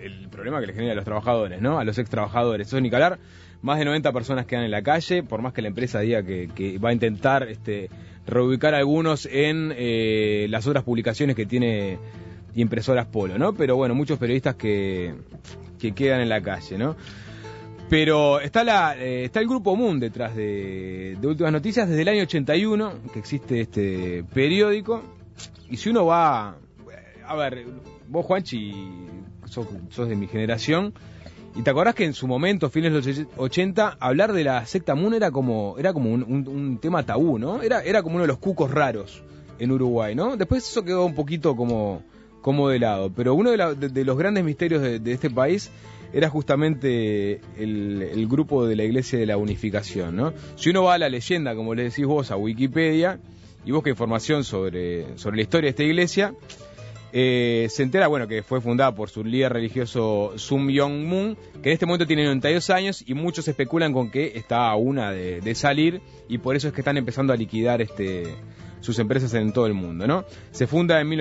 el problema que le genera a los trabajadores, ¿no? A los ex trabajadores. Eso ni que hablar, más de 90 personas quedan en la calle, por más que la empresa diga que va a intentar reubicar a algunos en las otras publicaciones que tiene Impresoras Polo, ¿no? Pero bueno, muchos periodistas que quedan en la calle, ¿no? Pero está el Grupo Moon detrás de Últimas Noticias desde el año 81, que existe este periódico. Y si uno va... A ver, vos, Juanchi, sos de mi generación, y te acordás que en su momento, fines de los 80, hablar de la secta Moon era como un tema tabú, ¿no? Era como uno de los cucos raros en Uruguay, ¿no? Después eso quedó un poquito como de lado. Pero uno de los grandes misterios de este país era justamente el grupo de la Iglesia de la Unificación, ¿no? Si uno va a la leyenda, como le decís vos, a Wikipedia, y busca información sobre la historia de esta iglesia, se entera, bueno, que fue fundada por su líder religioso Sun Myung Moon, que en este momento tiene 92 años, y muchos especulan con que está a una de salir, y por eso es que están empezando a liquidar sus empresas en todo el mundo, ¿no? Se funda en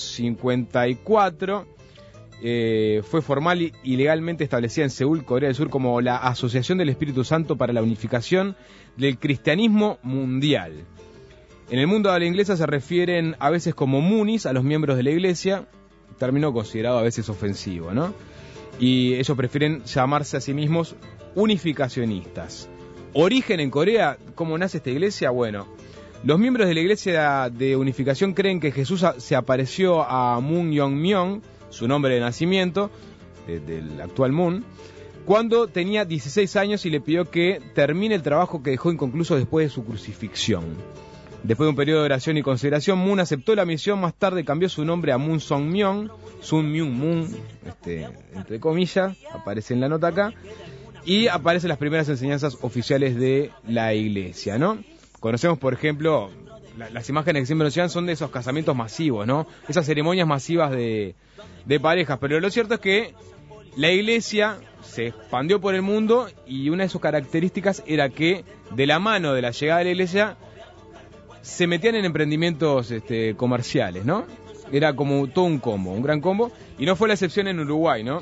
1954, fue formal y legalmente establecida en Seúl, Corea del Sur, como la Asociación del Espíritu Santo para la Unificación del Cristianismo Mundial. En el mundo de la inglesa se refieren a veces como Moonies a los miembros de la iglesia, término considerado a veces ofensivo, ¿no? Y ellos prefieren llamarse a sí mismos unificacionistas. Origen en Corea, ¿cómo nace esta iglesia? Bueno, los miembros de la iglesia de unificación creen que Jesús se apareció a Moon Yong-myung, su nombre de nacimiento, del actual Moon, cuando tenía 16 años y le pidió que termine el trabajo que dejó inconcluso después de su crucifixión. Después de un periodo de oración y consideración, Moon aceptó la misión. Más tarde cambió su nombre a Moon Song-myung, Sun Myung Moon, entre comillas, aparece en la nota acá, y aparecen las primeras enseñanzas oficiales de la iglesia, ¿no? Conocemos, por ejemplo, las imágenes que siempre nos llegan son de esos casamientos masivos, ¿no? Esas ceremonias masivas de parejas, pero lo cierto es que la iglesia se expandió por el mundo y una de sus características era que, de la mano de la llegada de la iglesia, se metían en emprendimientos comerciales, ¿no? Era como todo un combo, un gran combo, y no fue la excepción en Uruguay, ¿no?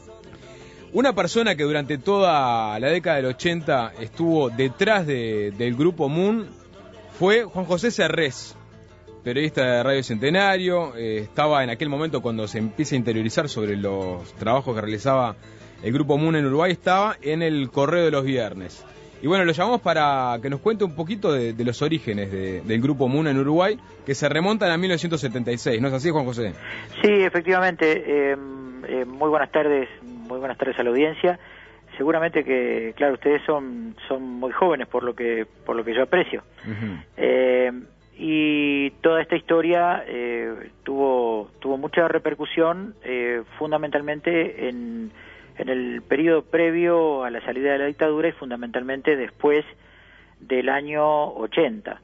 Una persona que durante toda la década del 80 estuvo detrás del Grupo Moon fue Juan José Serrés, periodista de Radio Centenario. Estaba en aquel momento, cuando se empieza a interiorizar sobre los trabajos que realizaba el Grupo Moon en Uruguay, estaba en el Correo de los Viernes. Y bueno, lo llamamos para que nos cuente un poquito de los orígenes del Grupo Moon en Uruguay, que se remontan a 1976, ¿no es así, Juan José? Sí, efectivamente. Muy buenas tardes a la audiencia. Seguramente que, claro, ustedes son muy jóvenes por lo que yo aprecio. Uh-huh. Y toda esta historia tuvo mucha repercusión, fundamentalmente en el periodo previo a la salida de la dictadura y fundamentalmente después del año 80,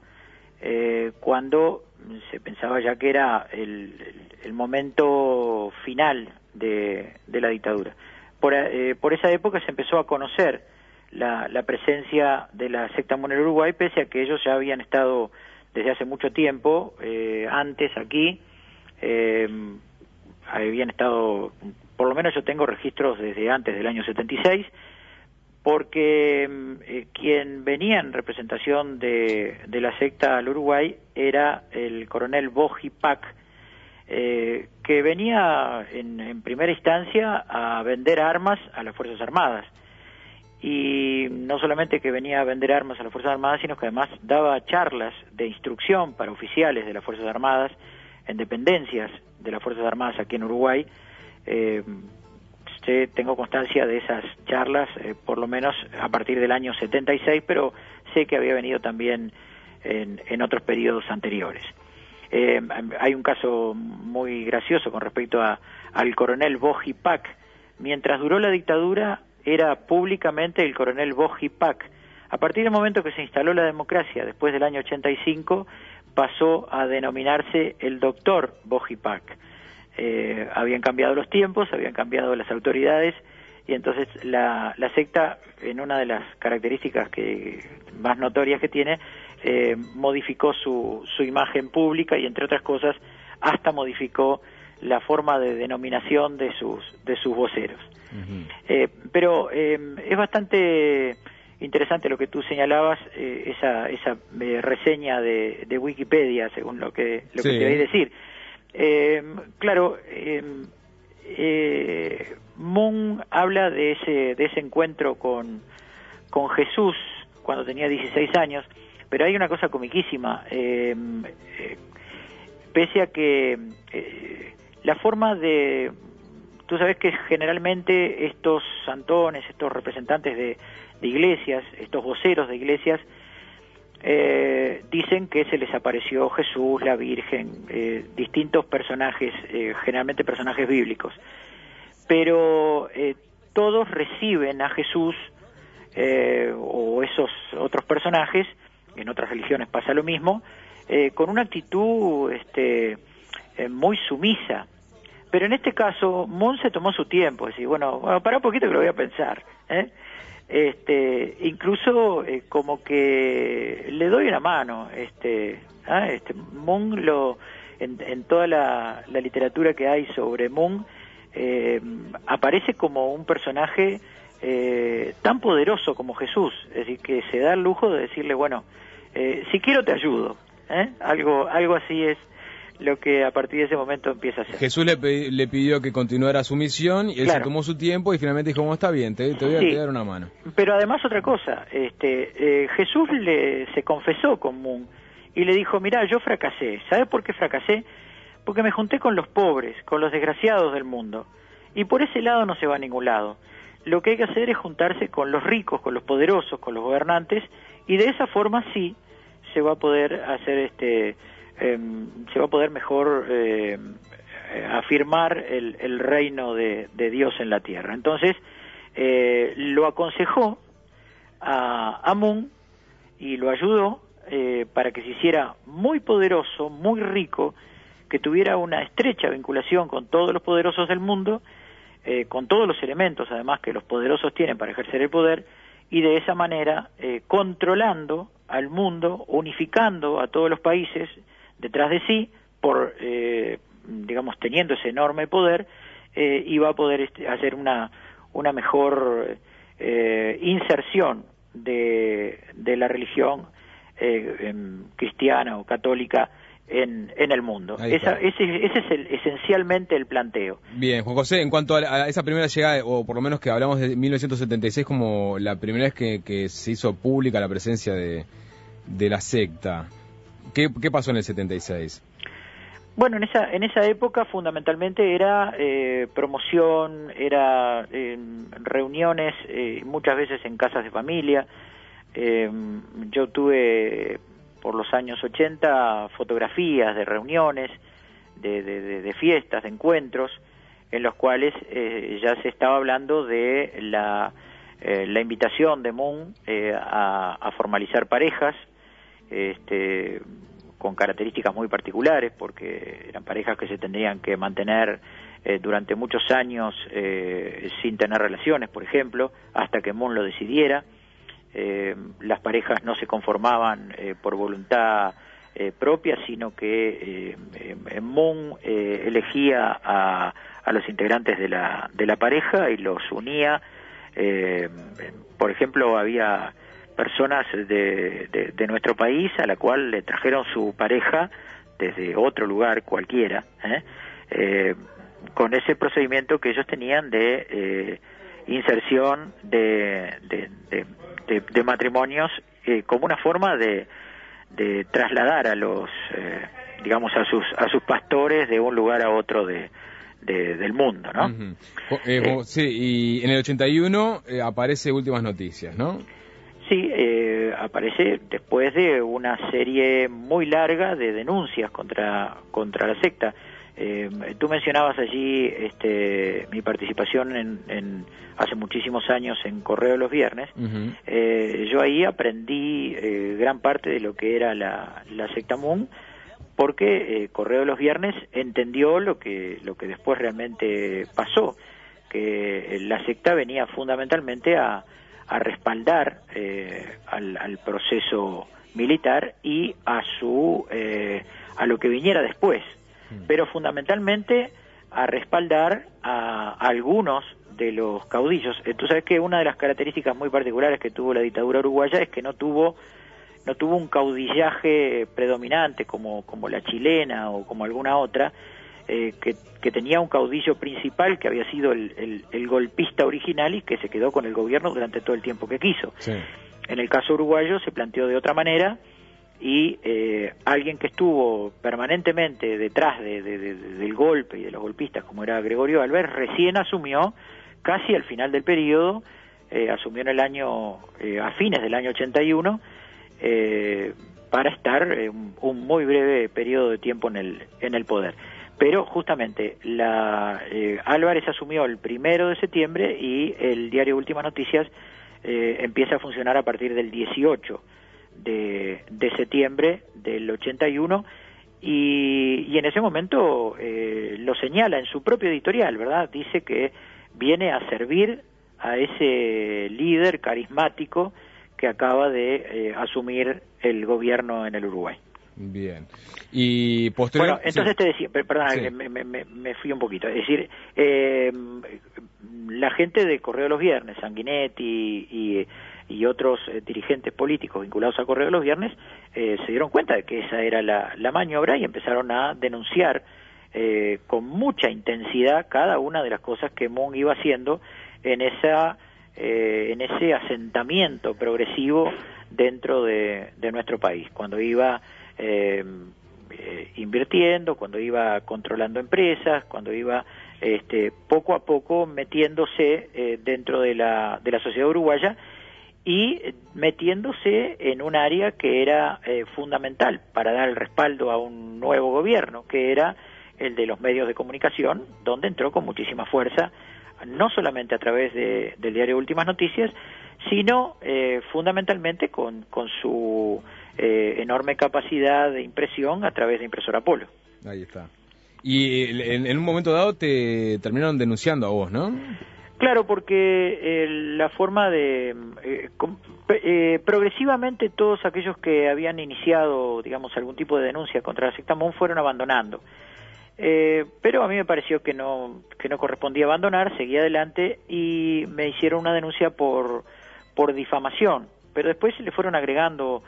cuando se pensaba ya que era el momento final de la dictadura. Por esa época se empezó a conocer la presencia de la secta Moon en Uruguay, pese a que ellos ya habían estado desde hace mucho tiempo antes aquí, habían estado, por lo menos yo tengo registros desde antes del año 76, porque quien venía en representación de la secta al Uruguay era el coronel Boji Pak, que venía en primera instancia a vender armas a las Fuerzas Armadas. Y no solamente que venía a vender armas a las Fuerzas Armadas, sino que además daba charlas de instrucción para oficiales de las Fuerzas Armadas en dependencias de las Fuerzas Armadas aquí en Uruguay. Tengo constancia de esas charlas, por lo menos a partir del año 76, pero sé que había venido también en otros periodos anteriores. Hay un caso muy gracioso con respecto al coronel Boji Pak. Mientras duró la dictadura, era públicamente el coronel Boji Pak. A partir del momento que se instaló la democracia, después del año 85, pasó a denominarse el doctor Boji Pak. Habían cambiado los tiempos, habían cambiado las autoridades, y entonces la secta, en una de las características más notorias que tiene, modificó su imagen pública y, entre otras cosas, hasta modificó la forma de denominación de sus voceros. Pero es bastante interesante lo que tú señalabas, esa reseña de Wikipedia, según lo que te voy a decir. Claro, Moon habla de ese encuentro con Jesús cuando tenía 16 años, pero hay una cosa comiquísima, pese a que la forma de... Tú sabes que generalmente estos santones, estos representantes de iglesias, estos voceros de iglesias, dicen que se les apareció Jesús, la Virgen, distintos personajes, generalmente personajes bíblicos. Pero todos reciben a Jesús o esos otros personajes, en otras religiones pasa lo mismo, con una actitud muy sumisa. Pero en este caso, Moon se tomó su tiempo, decir, bueno, para un poquito que lo voy a pensar, incluso como que le doy una mano, Moon en toda la literatura que hay sobre Moon, aparece como un personaje tan poderoso como Jesús, es decir, que se da el lujo de decirle, bueno, si quiero te ayudo, algo así es lo que a partir de ese momento empieza a hacer. Jesús le pidió que continuara su misión y él se tomó su tiempo y finalmente dijo, está bien, te voy a dar una mano. Pero además otra cosa, Jesús se confesó con Moon y le dijo, mirá, yo fracasé. ¿Sabes por qué fracasé? Porque me junté con los pobres, con los desgraciados del mundo, y por ese lado no se va a ningún lado. Lo que hay que hacer es juntarse con los ricos, con los poderosos, con los gobernantes, y de esa forma sí se va a poder hacer se va a poder mejor afirmar el reino de Dios en la tierra. Entonces lo aconsejó a Moon y lo ayudó para que se hiciera muy poderoso, muy rico, que tuviera una estrecha vinculación con todos los poderosos del mundo, con todos los elementos además que los poderosos tienen para ejercer el poder, y de esa manera controlando al mundo, unificando a todos los países detrás de sí, digamos, teniendo ese enorme poder, iba a poder hacer una mejor inserción de la religión cristiana o católica en el mundo. Ese es esencialmente el planteo. Bien, Juan José, en cuanto a esa primera llegada, o por lo menos que hablamos de 1976 como la primera vez que se hizo pública la presencia de la secta, ¿qué pasó en el 76? Bueno, en esa época fundamentalmente era promoción, era reuniones, muchas veces en casas de familia. Yo tuve por los años 80 fotografías de reuniones, de fiestas, de encuentros, en los cuales ya se estaba hablando de la invitación de Moon a formalizar parejas, con características muy particulares, porque eran parejas que se tendrían que mantener durante muchos años sin tener relaciones, por ejemplo, hasta que Moon lo decidiera. Las parejas no se conformaban por voluntad propia, sino que Moon elegía a los integrantes de la pareja y los unía. Por ejemplo, había personas de nuestro país a la cual le trajeron su pareja desde otro lugar cualquiera, con ese procedimiento que ellos tenían de inserción de matrimonios como una forma de trasladar a los digamos a sus pastores de un lugar a otro del mundo, ¿no? Sí, y en el 81 aparece Últimas Noticias, ¿no? Sí, aparece después de una serie muy larga de denuncias contra la secta. Tú mencionabas allí mi participación hace muchísimos años en Correo de los Viernes. Yo ahí aprendí gran parte de lo que era la secta Moon, porque Correo de los Viernes entendió lo que después realmente pasó, que la secta venía fundamentalmente a respaldar al proceso militar y a lo que viniera después, pero fundamentalmente a respaldar a algunos de los caudillos. Tú sabes que una de las características muy particulares que tuvo la dictadura uruguaya es que no tuvo un caudillaje predominante como la chilena o como alguna otra, que tenía un caudillo principal que había sido el golpista original y que se quedó con el gobierno durante todo el tiempo que quiso. Sí. En el caso uruguayo se planteó de otra manera y alguien que estuvo permanentemente detrás del golpe y de los golpistas, como era Gregorio Alves, recién asumió casi al final del periodo, asumió en el año, a fines del año 81, para estar un muy breve periodo de tiempo en el poder. Pero justamente Álvarez asumió el 1 de septiembre y el diario Últimas Noticias empieza a funcionar a partir del 18 de septiembre del 81 y en ese momento lo señala en su propio editorial, ¿verdad? Dice que viene a servir a ese líder carismático que acaba de asumir el gobierno en el Uruguay. Bien. Y posterior... Bueno, entonces sí. te decía, perdona, Sí. que me fui un poquito. Es decir, la gente de Correo de los Viernes, Sanguinetti y otros dirigentes políticos vinculados a Correo de los Viernes, se dieron cuenta de que esa era la maniobra y empezaron a denunciar con mucha intensidad cada una de las cosas que Munh iba haciendo en ese asentamiento progresivo dentro de nuestro país, cuando iba invirtiendo, cuando iba controlando empresas, cuando iba poco a poco metiéndose dentro de la sociedad uruguaya y metiéndose en un área que era fundamental para dar el respaldo a un nuevo gobierno, que era el de los medios de comunicación, donde entró con muchísima fuerza, no solamente a través del diario Últimas Noticias, sino fundamentalmente con su enorme capacidad de impresión a través de Impresora Polo. Ahí está. Y en un momento dado te terminaron denunciando a vos, ¿no? Claro, porque la forma de... progresivamente todos aquellos que habían iniciado, digamos, algún tipo de denuncia contra la secta Munh fueron abandonando. Pero a mí me pareció que no correspondía abandonar, seguí adelante y me hicieron una denuncia por difamación, pero después le fueron agregando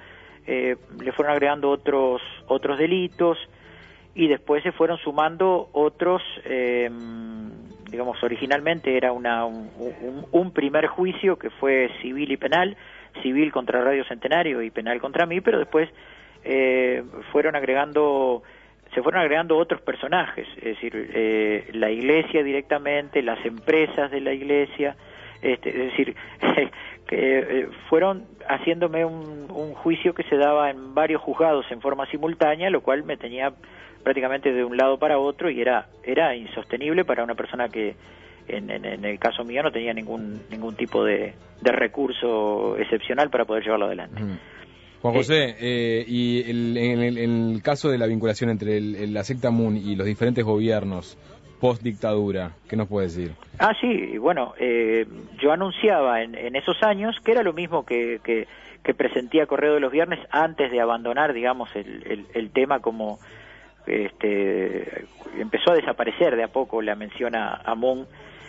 otros delitos y después se fueron sumando otros, digamos, originalmente era un primer juicio que fue civil y penal, civil contra Radio Centenario y penal contra mí, pero después se fueron agregando otros personajes, es decir, la iglesia directamente, las empresas de la iglesia, es decir, que fueron haciéndome un juicio que se daba en varios juzgados en forma simultánea, lo cual me tenía prácticamente de un lado para otro y era insostenible para una persona que en el caso mío no tenía ningún tipo de recurso excepcional para poder llevarlo adelante. Juan José, y en el caso de la vinculación entre la secta Munh y los diferentes gobiernos post-dictadura, ¿qué nos puede decir? Sí, bueno, yo anunciaba en esos años que era lo mismo que presentía Correo de los Viernes antes de abandonar, digamos, el tema como empezó a desaparecer de a poco la mención a Munh,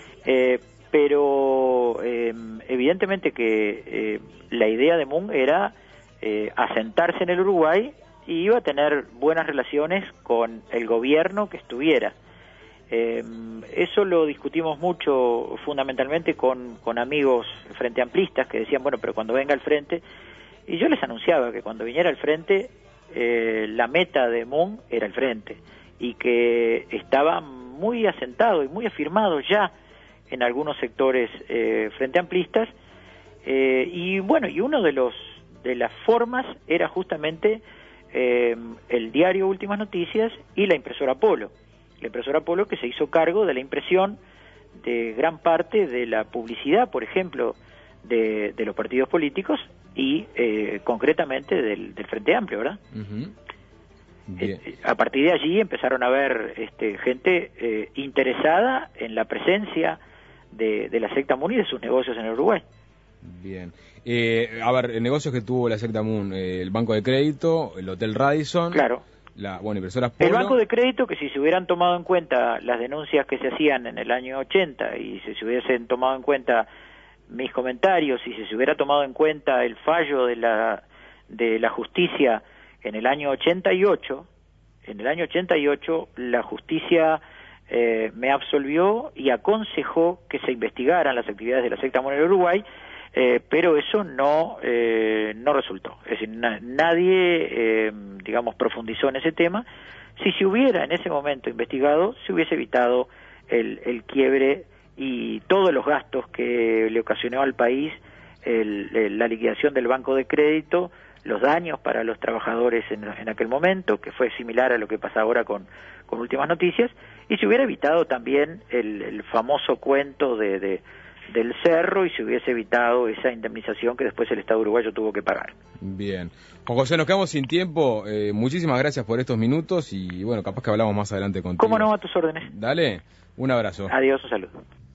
pero evidentemente que la idea de Munh era asentarse en el Uruguay y iba a tener buenas relaciones con el gobierno que estuviera. Eso lo discutimos mucho fundamentalmente con amigos frente amplistas que decían, bueno, pero cuando venga al frente, y yo les anunciaba que cuando viniera al frente la meta de Munh era el frente y que estaba muy asentado y muy afirmado ya en algunos sectores frente amplistas y bueno, y uno de las formas era justamente el diario Últimas Noticias y la Impresora Polo. La Impresora Polo que se hizo cargo de la impresión de gran parte de la publicidad, por ejemplo, de los partidos políticos y concretamente del Frente Amplio, ¿verdad? Uh-huh. A partir de allí empezaron a haber gente interesada en la presencia de la secta Munh y de sus negocios en el Uruguay. Bien. A ver, negocios que tuvo la secta Munh, el Banco de Crédito, el Hotel Radisson. Claro. Impresoras Polo. El Banco de Crédito, que si se hubieran tomado en cuenta las denuncias que se hacían en el año 80 y si se hubiesen tomado en cuenta mis comentarios y si se hubiera tomado en cuenta el fallo de la justicia en el año 88, la justicia me absolvió y aconsejó que se investigaran las actividades de la secta Monero Uruguay, pero eso no resultó. Es decir, nadie, profundizó en ese tema. Si se hubiera en ese momento investigado, se hubiese evitado el quiebre y todos los gastos que le ocasionó al país la liquidación del Banco de Crédito, los daños para los trabajadores en aquel momento, que fue similar a lo que pasa ahora con Últimas Noticias, y se hubiera evitado también el famoso cuento del cerro y se hubiese evitado esa indemnización que después el Estado uruguayo tuvo que pagar. Bien. Juan José, nos quedamos sin tiempo. Muchísimas gracias por estos minutos y bueno, capaz que hablamos más adelante contigo. ¿Cómo no? A tus órdenes. Dale, un abrazo. Adiós, un saludo.